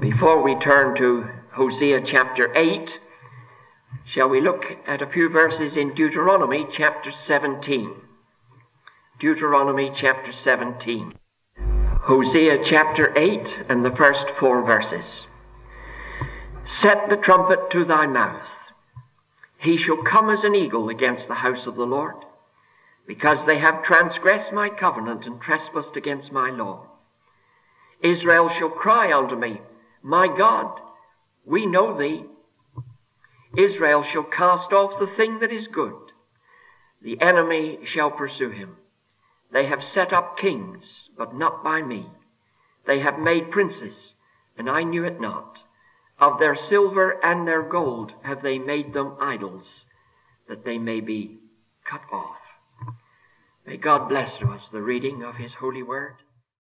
Before we turn to Hosea chapter 8, shall we look at a few verses in Deuteronomy chapter 17? Deuteronomy chapter 17. Hosea chapter 8 and the first 4 verses. Set the trumpet to thy mouth. He shall come as an eagle against the house of the Lord, because they have transgressed my covenant and trespassed against my law. Israel shall cry unto me, My God, we know thee. Israel shall cast off the thing that is good. The enemy shall pursue him. They have set up kings, but not by me. They have made princes, and I knew it not. Of their silver and their gold have they made them idols, that they may be cut off. May God bless to us the reading of his holy word.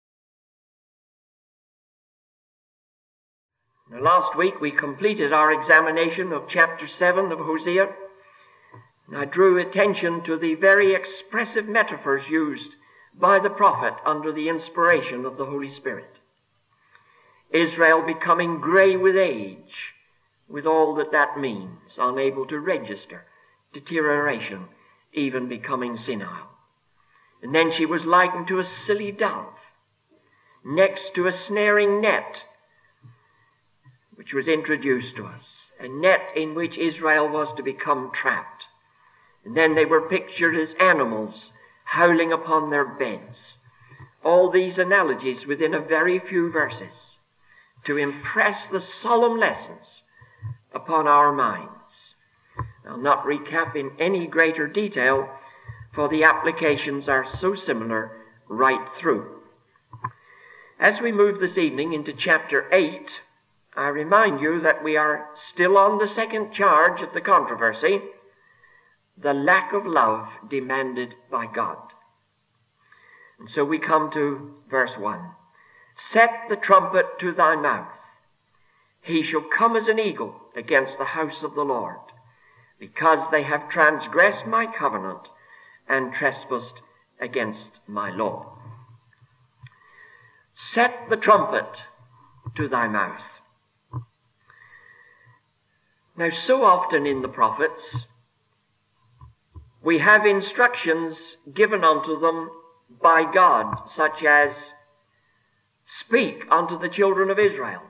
Now, last week we completed our examination of chapter 7 of Hosea, and I drew attention to the very expressive metaphors used by the prophet under the inspiration of the Holy Spirit. Israel becoming gray with age, with all that means, unable to register deterioration, even becoming senile. And then she was likened to a silly dove, next to a snaring net, which was introduced to us, a net in which Israel was to become trapped. And then they were pictured as animals howling upon their beds. All these analogies within a very few verses to impress the solemn lessons upon our minds. I'll not recap in any greater detail, for the applications are so similar right through. As we move this evening into chapter 8, I remind you that we are still on the second charge of the controversy, the lack of love demanded by God. And so we come to verse 1. Set the trumpet to thy mouth. He shall come as an eagle against the house of the Lord, because they have transgressed my covenant and trespassed against my law. Set the trumpet to thy mouth. Now, so often in the prophets, we have instructions given unto them by God, such as, speak unto the children of Israel,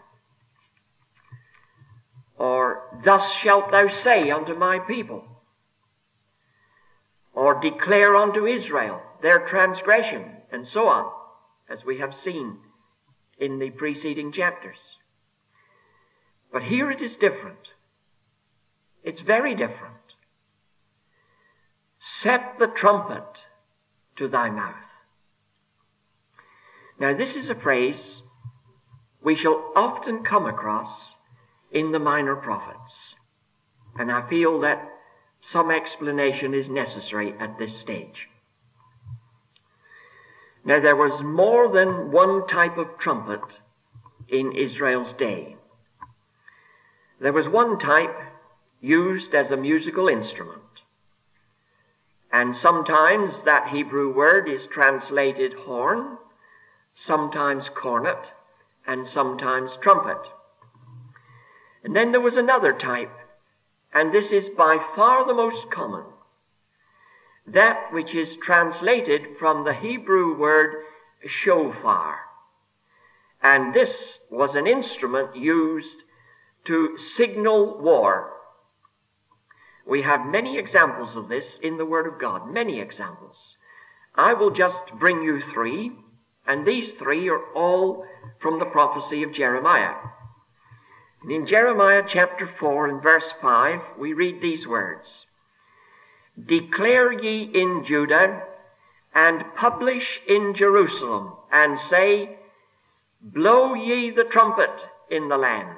or thus shalt thou say unto my people, or declare unto Israel their transgression, and so on, as we have seen in the preceding chapters. But here it is different. It's very different. Set the trumpet to thy mouth. Now, this is a phrase we shall often come across in the minor prophets, and I feel that some explanation is necessary at this stage. Now, there was more than one type of trumpet in Israel's day. There was one type used as a musical instrument, and sometimes that Hebrew word is translated horn, sometimes cornet, and sometimes trumpet. And then there was another type, and this is by far the most common, that which is translated from the Hebrew word shofar. And this was an instrument used to signal war. We have many examples of this in the Word of God, many examples. I will just bring you 3, and these 3 are all from the prophecy of Jeremiah. And in Jeremiah chapter 4 and verse 5, we read these words, Declare ye in Judah, and publish in Jerusalem, and say, Blow ye the trumpet in the land.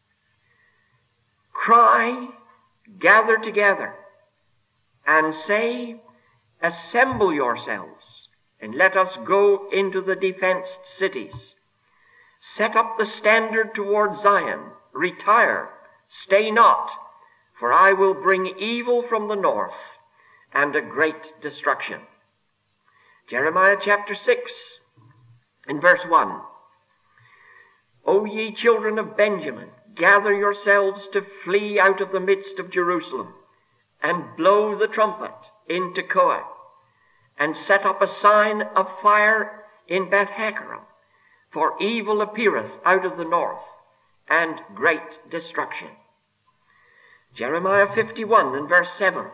Cry, gather together, and say, Assemble yourselves, and let us go into the defenced cities. Set up the standard toward Zion, retire, stay not, for I will bring evil from the north, and a great destruction. Jeremiah chapter 6 and verse 1. O ye children of Benjamin, gather yourselves to flee out of the midst of Jerusalem, and blow the trumpet in Tekoa, and set up a sign of fire in Beth-Hakerem, for evil appeareth out of the north, and great destruction. Jeremiah 51 and verse 7.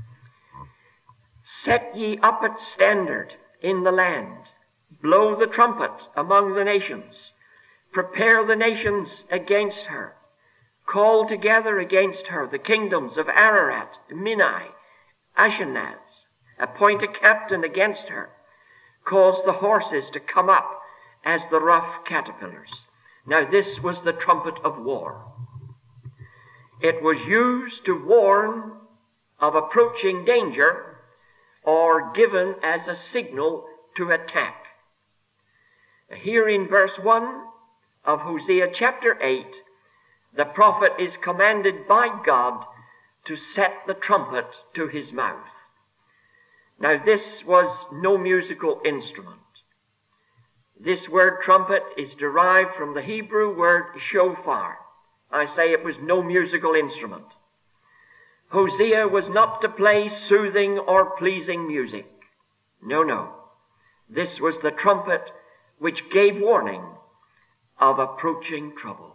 Set ye up a standard in the land, blow the trumpet among the nations, prepare the nations against her, call together against her the kingdoms of Ararat, Minai, Ashkenaz, appoint a captain against her, cause the horses to come up as the rough caterpillars. Now this was the trumpet of war. It was used to warn of approaching danger or given as a signal to attack. Here in verse 1 of Hosea chapter 8, the prophet is commanded by God to set the trumpet to his mouth. Now this was no musical instrument. This word trumpet is derived from the Hebrew word shofar. I say it was no musical instrument. Hosea was not to play soothing or pleasing music. No. This was the trumpet which gave warning of approaching trouble.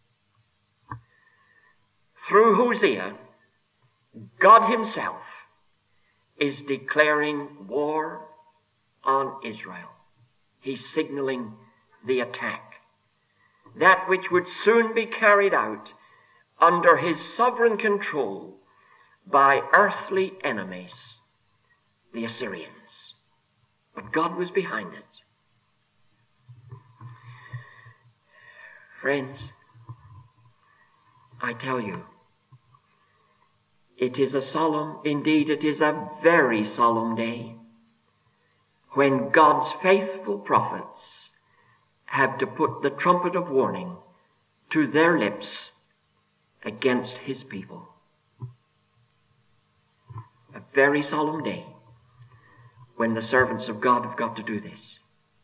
Through Hosea, God himself is declaring war on Israel. He's signaling the attack, that which would soon be carried out under his sovereign control by earthly enemies, the Assyrians. But God was behind it. Friends, I tell you, it is a solemn, indeed it is a very solemn day, when God's faithful prophets have to put the trumpet of warning to their lips against his people. A very solemn day when the servants of God have got to do this.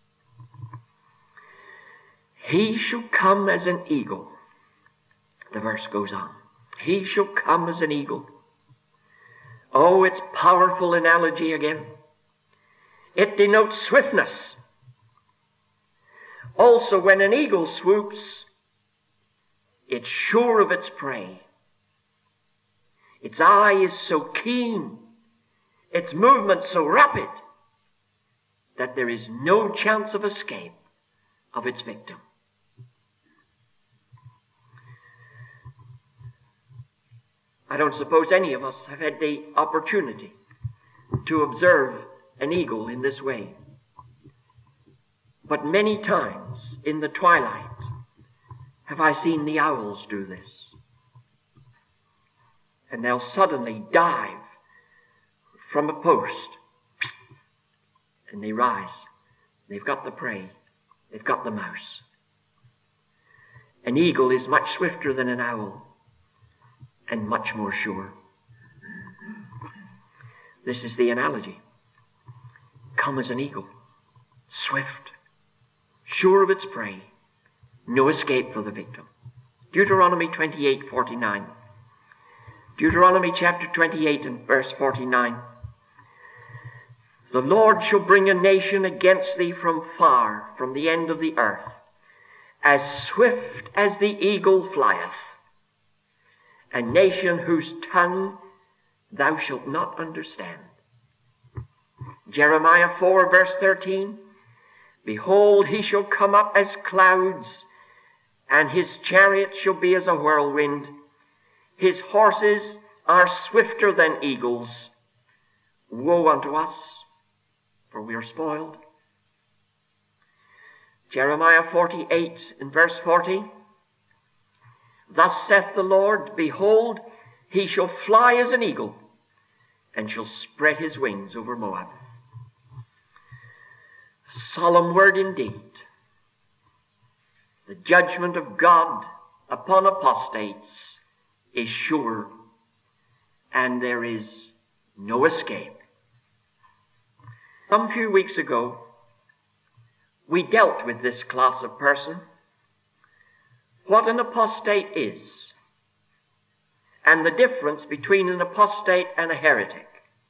He shall come as an eagle. The verse goes on. He shall come as an eagle. Oh, it's powerful analogy again. It denotes swiftness. Also, when an eagle swoops, it's sure of its prey. Its eye is so keen, its movement so rapid, that there is no chance of escape of its victim. I don't suppose any of us have had the opportunity to observe an eagle in this way. But many times in the twilight have I seen the owls do this. And they'll suddenly dive from a post and they rise. They've got the prey. They've got the mouse. An eagle is much swifter than an owl and much more sure. This is the analogy. Come as an eagle, swift, sure of its prey, no escape for the victim. Deuteronomy 28:49. Deuteronomy chapter 28 and verse 49. The Lord shall bring a nation against thee from far, from the end of the earth, as swift as the eagle flieth, a nation whose tongue thou shalt not understand. Jeremiah 4 verse 13. Behold, he shall come up as clouds, and his chariot shall be as a whirlwind. His horses are swifter than eagles. Woe unto us, for we are spoiled. Jeremiah 48 and verse 40. Thus saith the Lord, behold, he shall fly as an eagle, and shall spread his wings over Moab. Solemn word indeed. The judgment of God upon apostates is sure, and there is no escape. Some few weeks ago, we dealt with this class of person what an apostate is and the difference between an apostate and a heretic.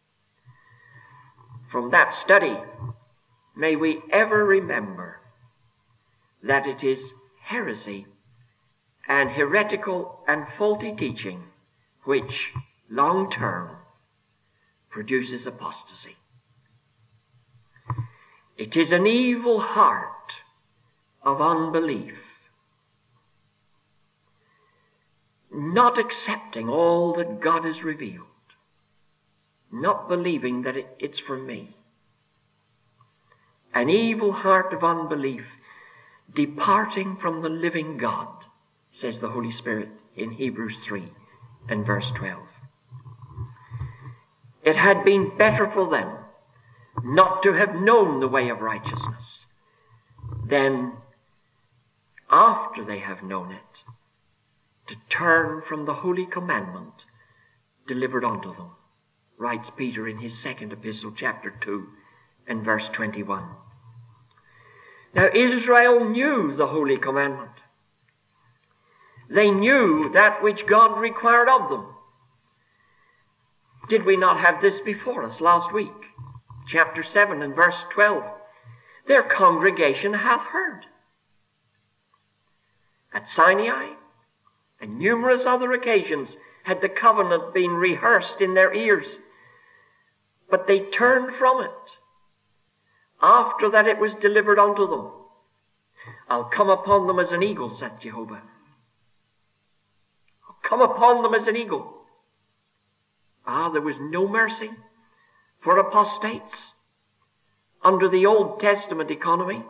From that study, may we ever remember that it is heresy and heretical and faulty teaching which, long term, produces apostasy. It is an evil heart of unbelief, not accepting all that God has revealed, not believing that it's for me. An evil heart of unbelief, departing from the living God, says the Holy Spirit in Hebrews 3 and verse 12. It had been better for them not to have known the way of righteousness than, after they have known it, to turn from the holy commandment delivered unto them, writes Peter in his second epistle, chapter 2 and verse 21. Now Israel knew the holy commandment. They knew that which God required of them. Did we not have this before us last week? Chapter 7 and verse 12. Their congregation hath heard. At Sinai and numerous other occasions had the covenant been rehearsed in their ears, but they turned from it after that it was delivered unto them. I'll come upon them as an eagle, saith Jehovah. I'll come upon them as an eagle. There was no mercy for apostates under the Old Testament economy.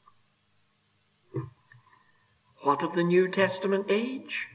What of the New Testament age?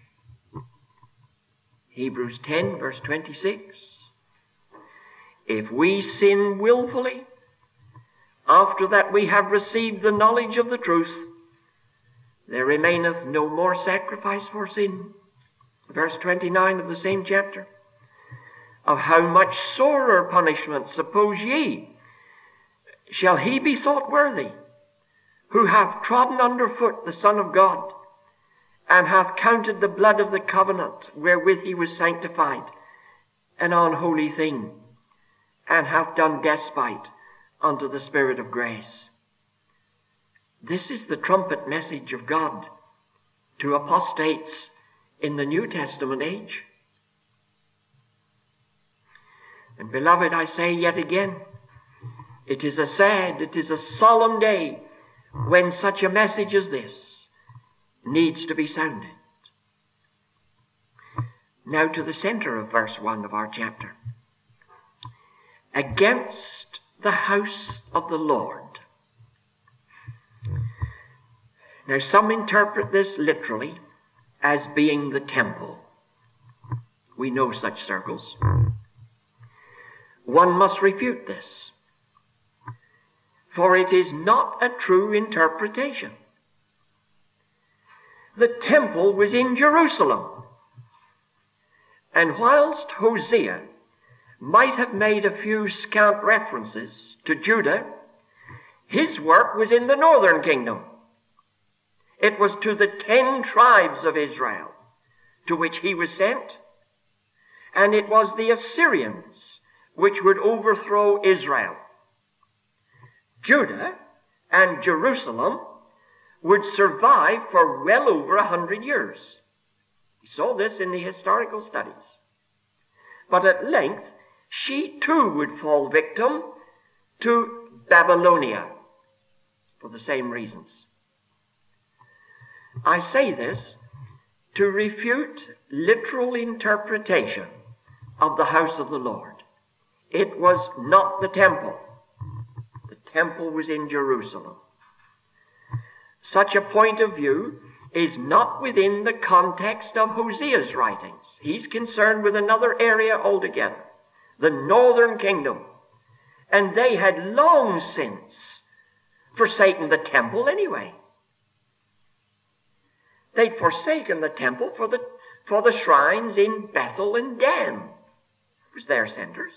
Hebrews 10 verse 26. If we sin willfully, after that we have received the knowledge of the truth, there remaineth no more sacrifice for sin. Verse 29 of the same chapter. Of how much sorer punishment, suppose ye, shall he be thought worthy, who hath trodden under foot the Son of God, and hath counted the blood of the covenant wherewith he was sanctified, an unholy thing, and hath done despite unto the Spirit of grace. This is the trumpet message of God to apostates in the New Testament age. And beloved, I say yet again, it is a sad, it is a solemn day when such a message as this needs to be sounded. Now to the center of verse 1 of our chapter. Against the house of the Lord. Now some interpret this literally as being the temple. We know such circles. One must refute this, for it is not a true interpretation. The temple was in Jerusalem, and whilst Hosea might have made a few scant references to Judah, his work was in the northern kingdom. It was to the 10 tribes of Israel to which he was sent, and it was the Assyrians which would overthrow Israel. Judah and Jerusalem would survive for well over 100 years. We saw this in the historical studies. But at length, she too would fall victim to Babylonia for the same reasons. I say this to refute literal interpretation of the house of the Lord. It was not the temple. The temple was in Jerusalem. Such a point of view is not within the context of Hosea's writings. He's concerned with another area altogether, the northern kingdom. And they had long since forsaken the temple anyway. They'd forsaken the temple for the shrines in Bethel and Dan. It was their centers.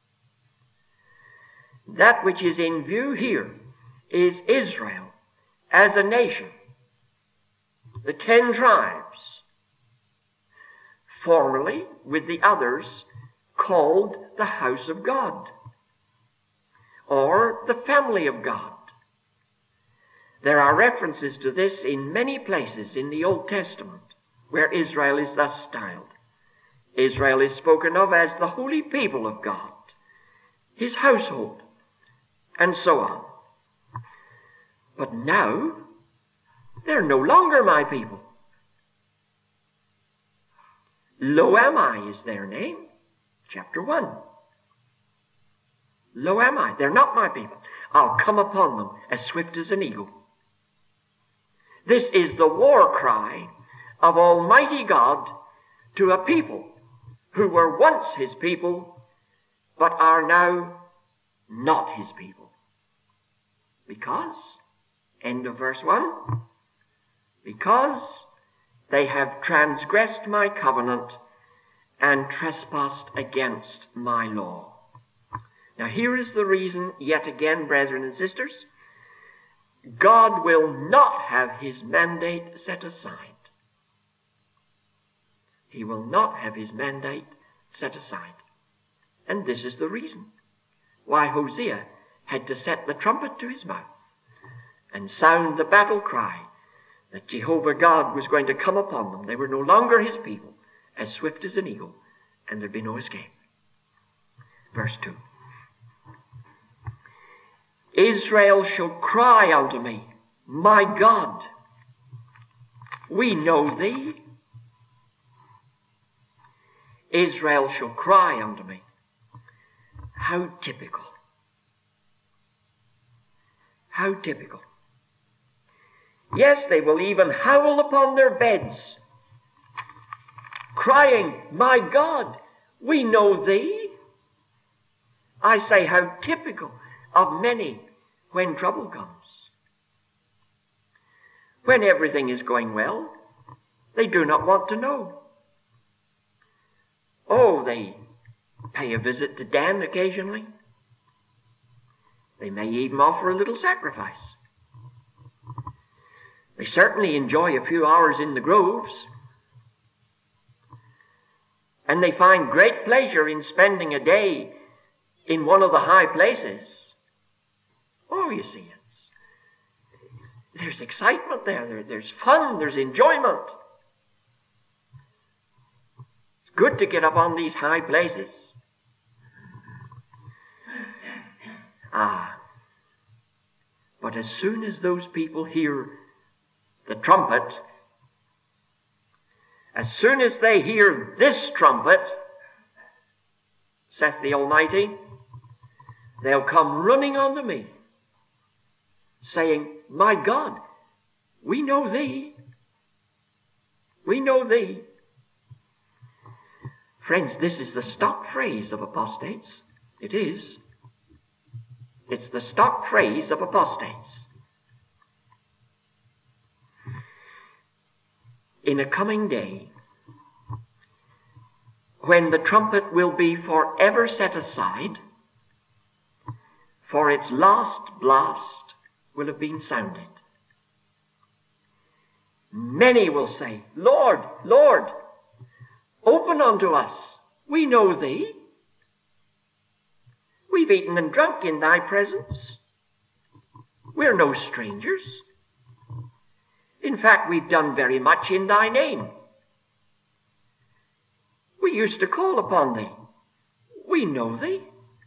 That which is in view here is Israel as a nation. the 10 tribes, formerly with the others called the house of God, or the family of God. There are references to this in many places in the Old Testament, where Israel is thus styled. Israel is spoken of as the holy people of God, his household, and so on. But now, they're no longer my people. Lo Ami is their name, chapter 1. Lo Ami, they're not my people. I'll come upon them as swift as an eagle. This is the war cry of Almighty God to a people who were once his people, but are now not his people. Because, end of verse 1, because they have transgressed my covenant and trespassed against my law. Now here is the reason, yet again, brethren and sisters, God will not have his mandate set aside. He will not have his mandate set aside. And this is the reason why Hosea had to set the trumpet to his mouth and sound the battle cry that Jehovah God was going to come upon them. They were no longer his people, as swift as an eagle, and there'd be no escape. Verse 2. Israel shall cry unto me, my God, we know thee. Israel shall cry unto me. How typical. How typical. Yes, they will even howl upon their beds, crying, my God, we know thee. I say, how typical of many when trouble comes. When everything is going well, they do not want to know. Oh, they pay a visit to Dan occasionally. They may even offer a little sacrifice. They certainly enjoy a few hours in the groves. And they find great pleasure in spending a day in one of the high places. Oh, you see, there's excitement there. There's fun. There's enjoyment. It's good to get up on these high places. But as soon as those people hear the trumpet, as soon as they hear this trumpet, saith the Almighty, they'll come running unto me, saying, my God, we know thee. We know thee. Friends, this is the stock phrase of apostates. It is. It's the stock phrase of apostates. In a coming day, when the trumpet will be forever set aside, for its last blast will have been sounded, many will say, Lord, Lord, open unto us. We know thee. We've eaten and drunk in thy presence. We're no strangers. In fact, we've done very much in thy name. We used to call upon thee. We know thee.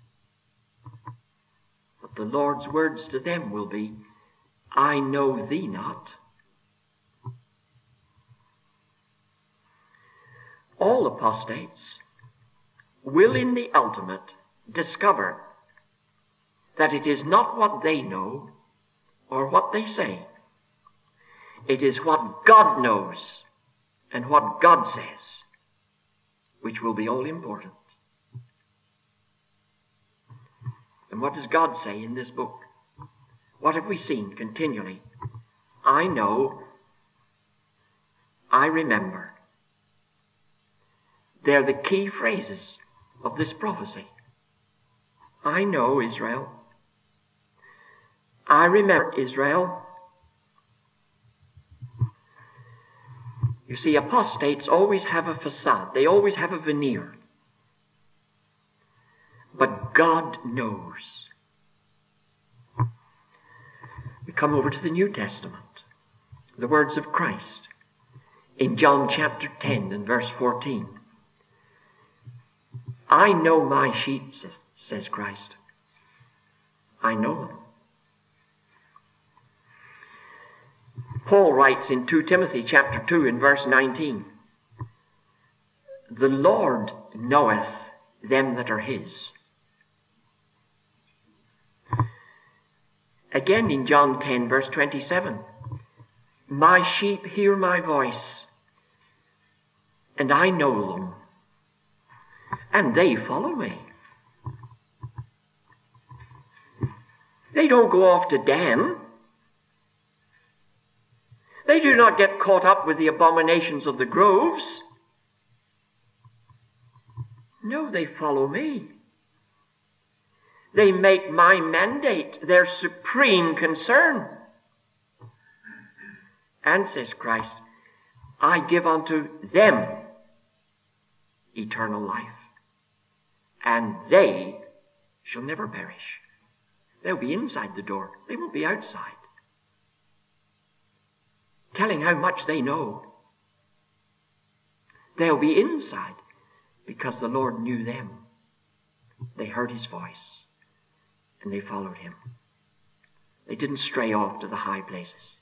But the Lord's words to them will be, I know thee not. All apostates will in the ultimate discover that it is not what they know or what they say. It is what God knows and what God says, which will be all important. And what does God say in this book? What have we seen continually? I know, I remember. They're the key phrases of this prophecy. I know, Israel. I remember, Israel. You see, apostates always have a facade. They always have a veneer. But God knows. We come over to the New Testament. The words of Christ in John chapter 10 and verse 14. I know my sheep, says Christ. I know them. Paul writes in 2 Timothy chapter 2 and verse 19. The Lord knoweth them that are his. Again in John 10 verse 27. My sheep hear my voice, and I know them, and they follow me. They don't go off to Dan. They do not get caught up with the abominations of the groves. No, they follow me. They make my mandate their supreme concern. And, says Christ, I give unto them eternal life, and they shall never perish. They'll be inside the door. They won't be outside, telling how much they know. They'll be inside because the Lord knew them. They heard his voice and they followed him. They didn't stray off to the high places.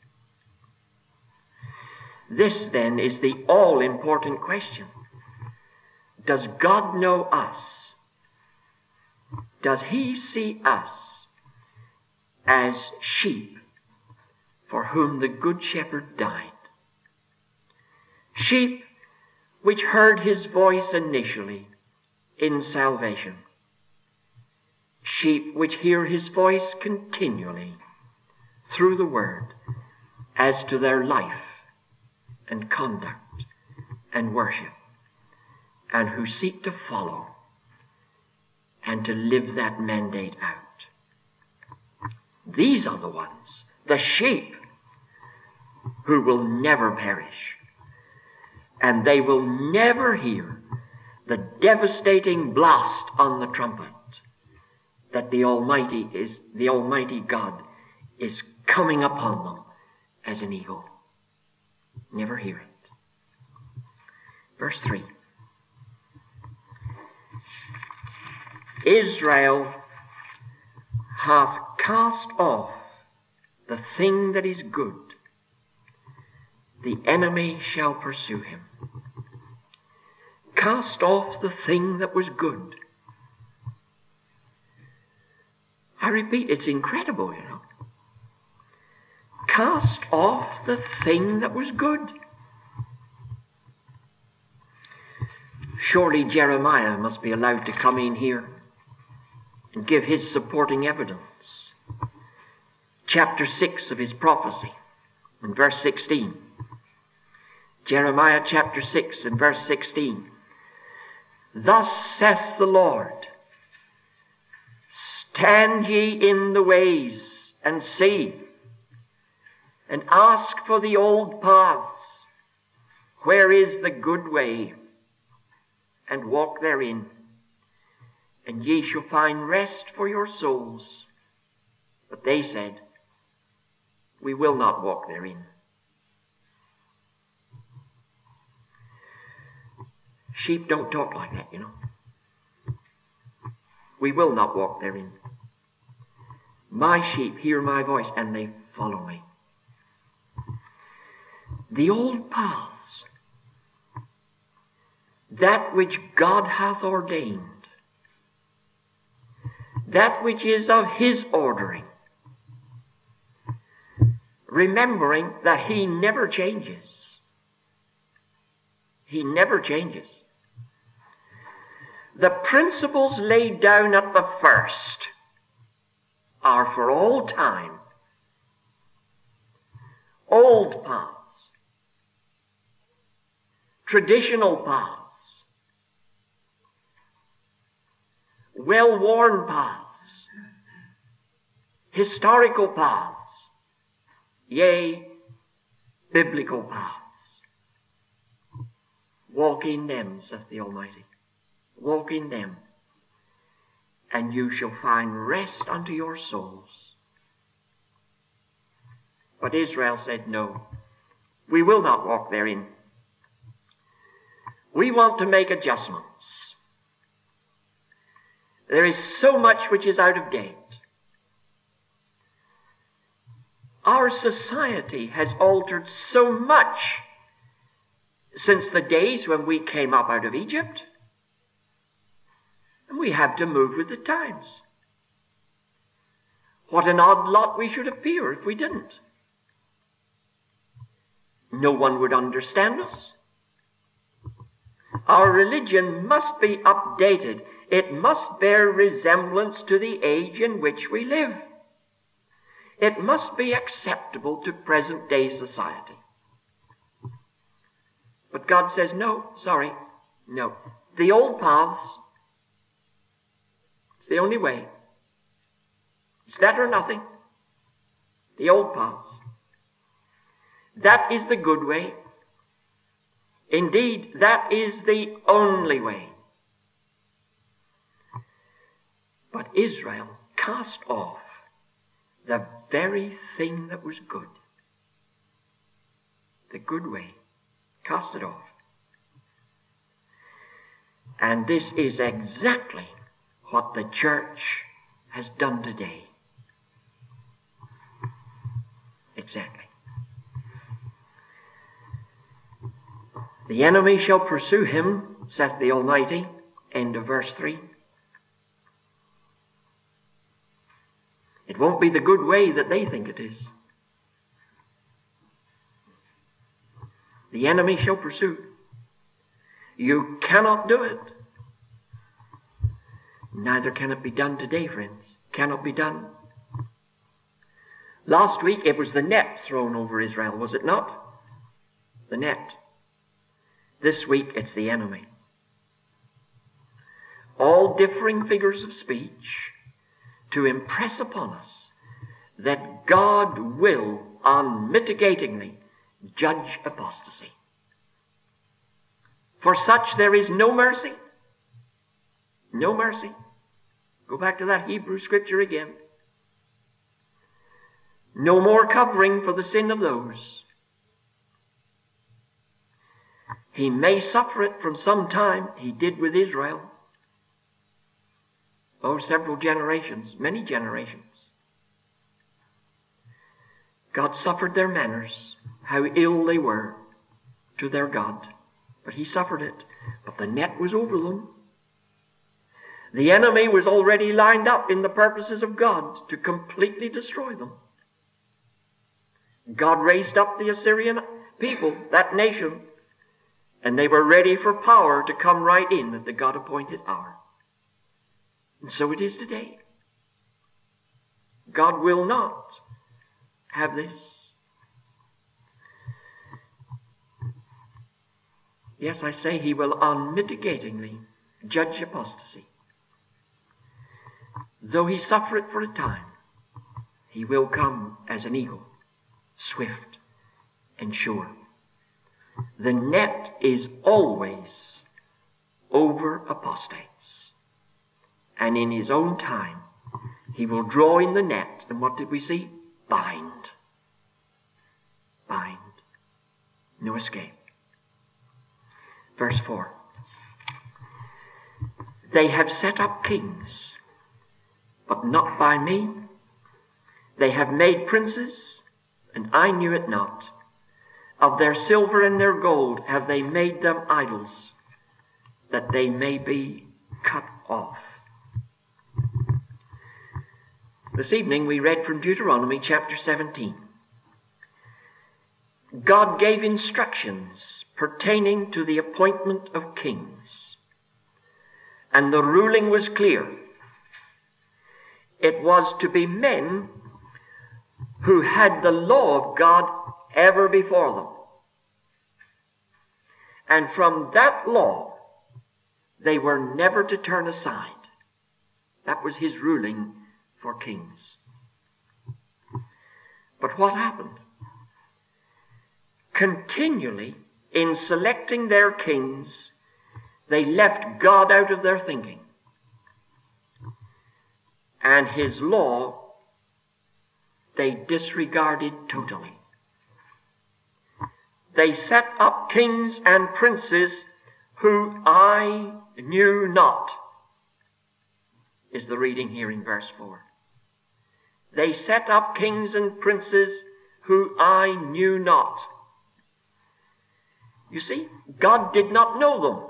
This then is the all-important question. Does God know us? Does he see us as sheep for whom the Good Shepherd died? Sheep which heard his voice initially in salvation. Sheep which hear his voice continually through the word as to their life and conduct and worship, and who seek to follow and to live that mandate out. These are the ones, the sheep, who will never perish, and they will never hear the devastating blast on the trumpet that the Almighty God is coming upon them as an eagle. Never hear it. Verse 3. Israel hath cast off the thing that is good. The enemy shall pursue him. Cast off the thing that was good. I repeat, it's incredible, you know. Cast off the thing that was good. Surely Jeremiah must be allowed to come in here and give his supporting evidence. Chapter 6 of his prophecy, in verse 16. Jeremiah chapter 6 and verse 16. Thus saith the Lord, stand ye in the ways and see, and ask for the old paths, where is the good way, and walk therein, and ye shall find rest for your souls. But they said, we will not walk therein. Sheep don't talk like that, you know. We will not walk therein. My sheep hear my voice, and they follow me. The old paths, that which God hath ordained, that which is of his ordering, remembering that he never changes. He never changes. The principles laid down at the first are for all time. Old paths, traditional paths, well-worn paths, historical paths, yea, biblical paths. Walk in them, saith the Almighty. Walk in them, and you shall find rest unto your souls. But Israel said, no, we will not walk therein. We want to make adjustments. There is so much which is out of date. Our society has altered so much since the days when we came up out of Egypt. And we have to move with the times. What an odd lot we should appear if we didn't. No one would understand us. Our religion must be updated. It must bear resemblance to the age in which we live. It must be acceptable to present-day society. But God says, no, sorry, no. The old paths, it's the only way. It's that or nothing. The old paths. That is the good way. Indeed, that is the only way. But Israel cast off the very thing that was good. The good way. Cast it off. And this is exactly what the church has done today. Exactly. The enemy shall pursue him, saith the Almighty. End of verse 3. It won't be the good way that they think it is. The enemy shall pursue. You cannot do it. Neither can it be done today, friends. Cannot be done. Last week it was the net thrown over Israel, was it not? The net. This week it's the enemy. All differing figures of speech to impress upon us that God will unmitigatingly judge apostasy. For such there is no mercy. No mercy. Go back to that Hebrew scripture again. No more covering for the sin of those. He may suffer it from some time. He did with Israel. Oh, several generations, many generations. God suffered their manners, how ill they were to their God. But he suffered it. But the net was over them. The enemy was already lined up in the purposes of God to completely destroy them. God raised up the Assyrian people, that nation, and they were ready for power to come right in at the God-appointed hour. And so it is today. God will not have this. Yes, I say he will unmitigatingly judge apostasy. Though he suffer it for a time, he will come as an eagle, swift and sure. The net is always over apostates. And in his own time, he will draw in the net. And what did we see? Bind. Bind. No escape. Verse 4. They have set up kings, but not by me. They have made princes, and I knew it not. Of their silver and their gold have they made them idols, that they may be cut off. This evening we read from Deuteronomy chapter 17. God gave instructions pertaining to the appointment of kings. And the ruling was clear. It was to be men who had the law of God ever before them. And from that law, they were never to turn aside. That was his ruling for kings. But what happened? Continually, in selecting their kings, they left God out of their thinking. And his law they disregarded totally. They set up kings and princes who I knew not, is the reading here in verse 4. They set up kings and princes who I knew not. You see, God did not know them.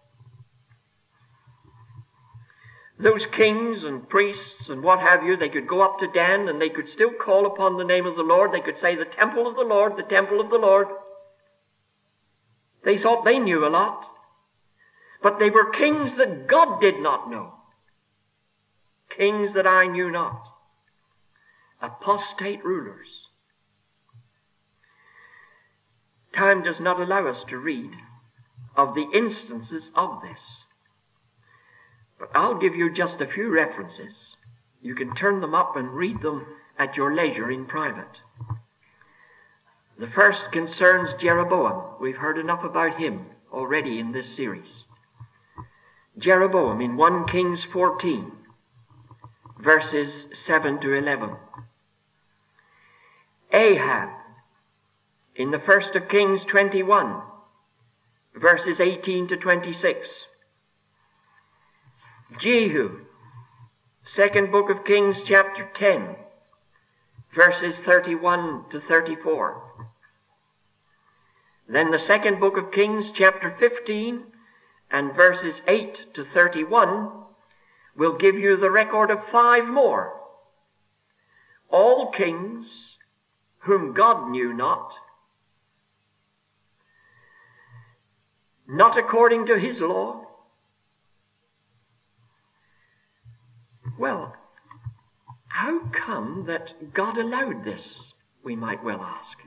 Those kings and priests and what have you, they could go up to Dan and they could still call upon the name of the Lord. They could say, the temple of the Lord, the temple of the Lord. They thought they knew a lot. But they were kings that God did not know. Kings that I knew not. Apostate rulers. Time does not allow us to read of the instances of this. But I'll give you just a few references. You can turn them up and read them at your leisure in private. The first concerns Jeroboam. We've heard enough about him already in this series. Jeroboam in 1 Kings 14, verses 7 to 11. Ahab in the 1st of Kings 21, verses 18 to 26. Jehu, 2nd book of Kings chapter 10, verses 31 to 34. Then the 2nd book of Kings chapter 15 and verses 8 to 31 will give you the record of 5 more. All kings whom God knew not according to his law. Well, how come that God allowed this, we might well ask?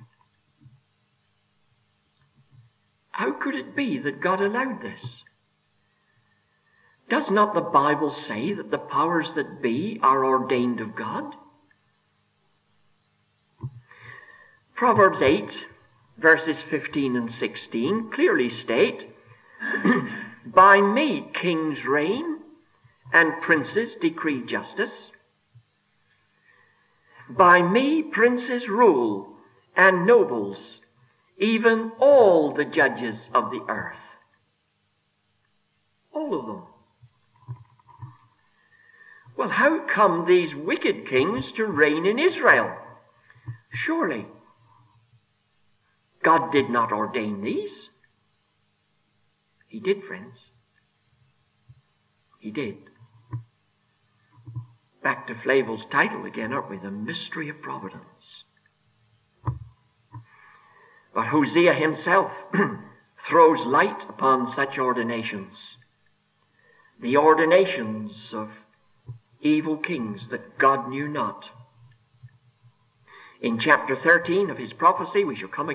How could it be that God allowed this? Does not the Bible say that the powers that be are ordained of God? Proverbs 8, verses 15 and 16 clearly state, by me kings reign, and princes decree justice. By me princes rule, and nobles, even all the judges of the earth. All of them. Well, how come these wicked kings to reign in Israel? Surely God did not ordain these. He did, friends. He did. Back to Flavel's title again, aren't we? The Mystery of Providence. But Hosea himself throws light upon such ordinations. The ordinations of evil kings that God knew not. In chapter 13 of his prophecy, we shall come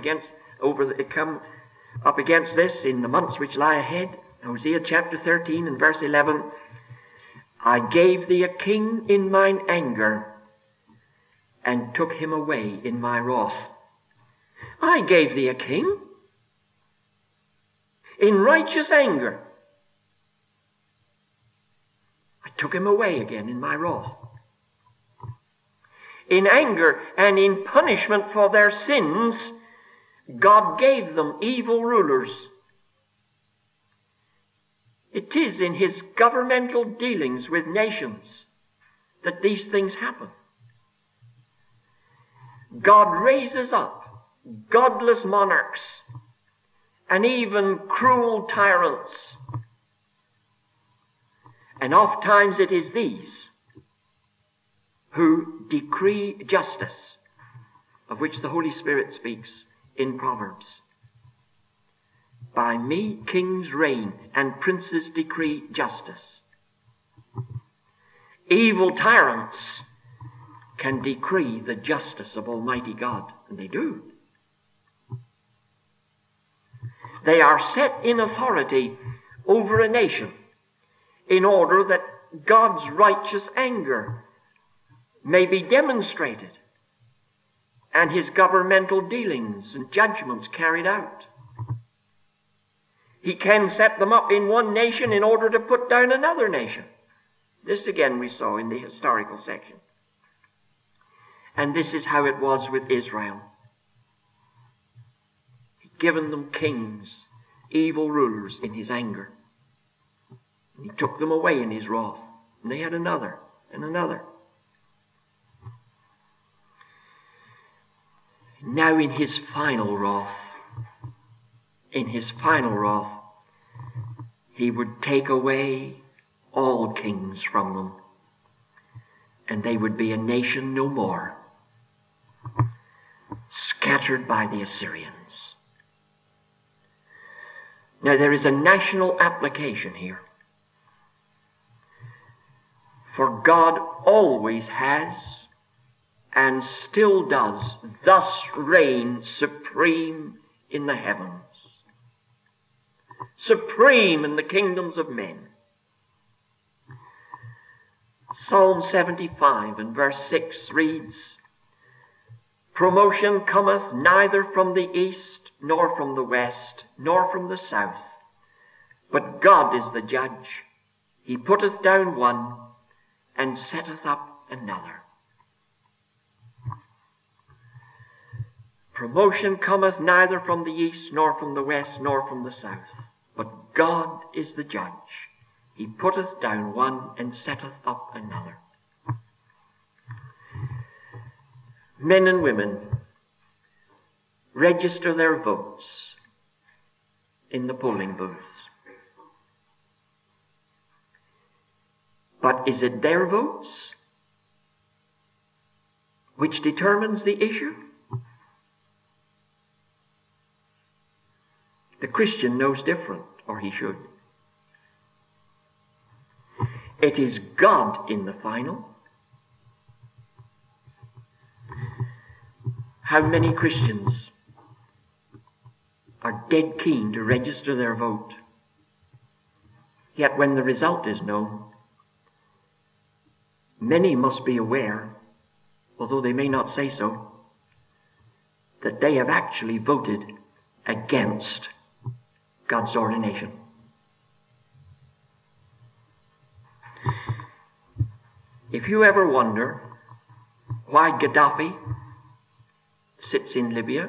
up against this in the months which lie ahead. Hosea chapter 13 and verse 11. I gave thee a king in mine anger, and took him away in my wrath. I gave thee a king in righteous anger. I took him away again in my wrath. In anger and in punishment for their sins, God gave them evil rulers. It is in his governmental dealings with nations that these things happen. God raises up godless monarchs and even cruel tyrants. And oft times it is these who decree justice, of which the Holy Spirit speaks in Proverbs. By me kings reign, and princes decree justice. Evil tyrants can decree the justice of Almighty God, and they do. They are set in authority over a nation in order that God's righteous anger may be demonstrated and his governmental dealings and judgments carried out. He can set them up in one nation in order to put down another nation. This again we saw in the historical section. And this is how it was with Israel. He'd given them kings, evil rulers in his anger. He took them away in his wrath. And they had another and another. Now in his final wrath, he would take away all kings from them, and they would be a nation no more, scattered by the Assyrians. Now there is a national application here. For God always has and still does thus reign supreme in the heavens, supreme in the kingdoms of men. Psalm 75 and verse 6 reads, "Promotion cometh neither from the east, nor from the west, nor from the south. But God is the judge. He putteth down one, and setteth up another." Promotion cometh neither from the east, nor from the west, nor from the south. But God is the judge. He putteth down one, and setteth up another. Men and women register their votes in the polling booths. But is it their votes which determines the issue? The Christian knows different, or he should. It is God in the final. How many Christians are dead keen to register their vote, yet when the result is known, many must be aware, although they may not say so, that they have actually voted against God's ordination. If you ever wonder why Gaddafi sits in Libya,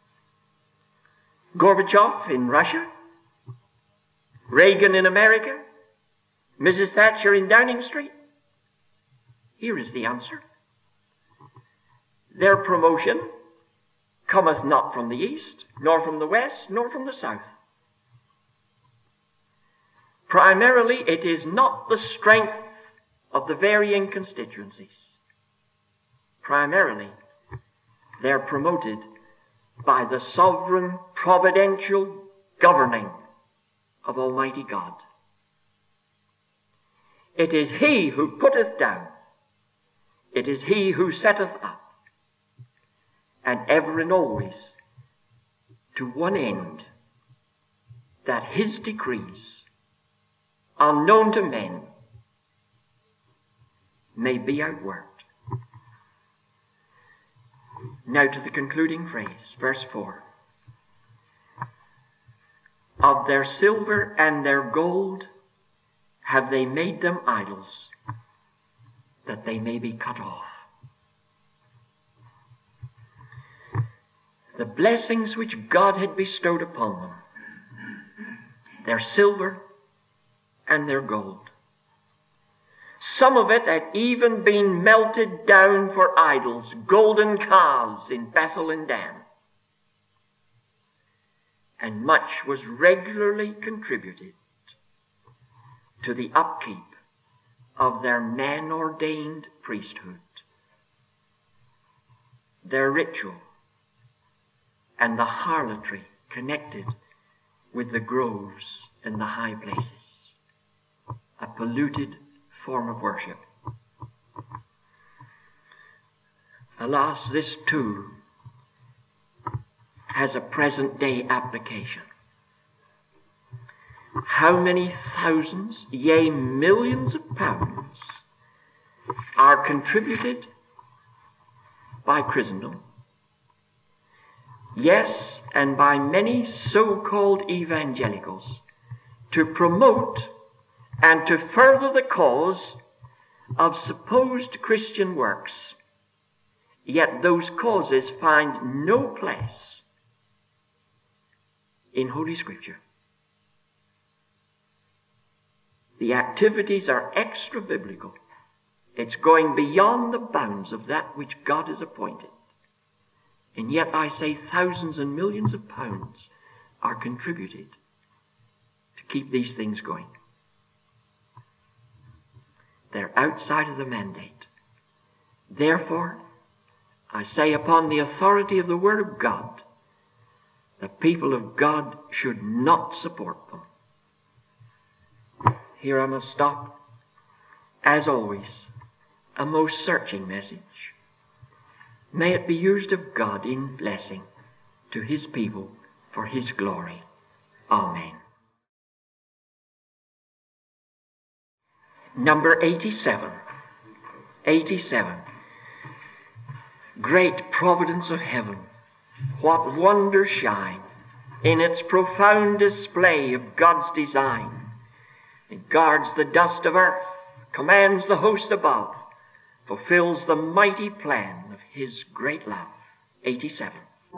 Gorbachev in Russia, Reagan in America, Mrs. Thatcher in Downing Street, here is the answer. Their promotion cometh not from the east, nor from the west, nor from the south. Primarily, it is not the strength of the varying constituencies. Primarily, they're promoted by the sovereign, providential governing of Almighty God. It is He who putteth down. It is He who setteth up. And ever and always to one end, that His decrees, unknown to men, may be outworked. Now to the concluding phrase, verse 4. Of their silver and their gold have they made them idols, that they may be cut off. The blessings which God had bestowed upon them, their silver and their gold. Some of it had even been melted down for idols, golden calves in Bethel and Dan. And much was regularly contributed to the upkeep of their man-ordained priesthood, their ritual, and the harlotry connected with the groves and the high places, a polluted form of worship. Alas, this too has a present-day application. How many thousands, yea, millions of pounds are contributed by Christendom yes, and by many so-called evangelicals, to promote and to further the cause of supposed Christian works, yet those causes find no place in Holy Scripture. The activities are extra-biblical. It's going beyond the bounds of that which God has appointed. And yet I say thousands and millions of pounds are contributed to keep these things going. They're outside of the mandate. Therefore, I say upon the authority of the Word of God, the people of God should not support them. Here I must stop. As always, a most searching message. May it be used of God in blessing to His people for His glory. Amen. Number 87. 87. Great providence of heaven, what wonders shine in its profound display of God's design. It guards the dust of earth, commands the host above, fulfills the mighty plan of His great love. 87.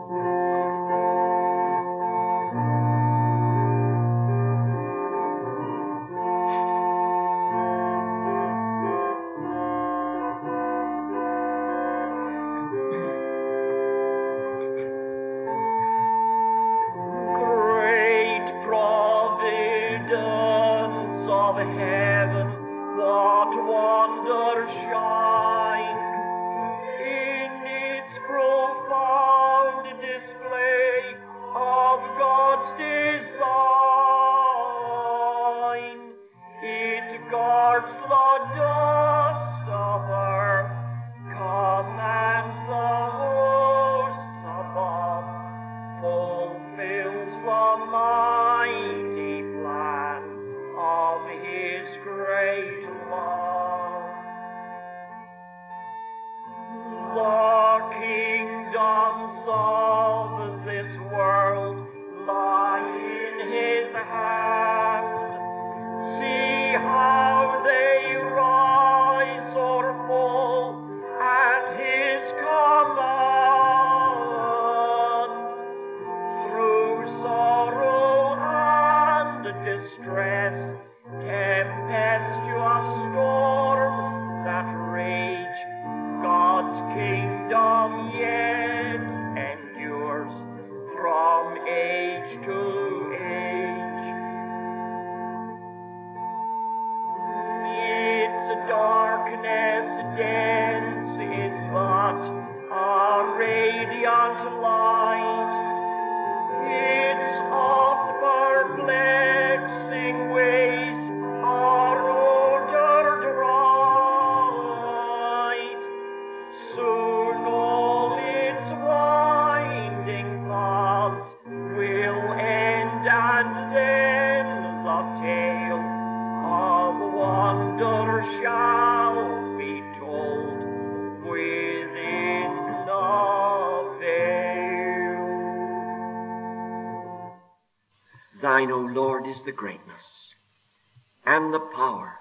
Thine, O Lord, is the greatness, and the power,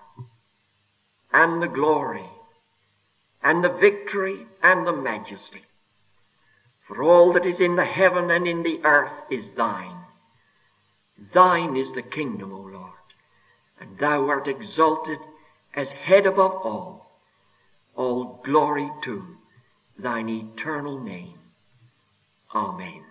and the glory, and the victory, and the majesty. For all that is in the heaven and in the earth is thine. Thine is the kingdom, O Lord, and thou art exalted as head above all. All glory to thine eternal name. Amen.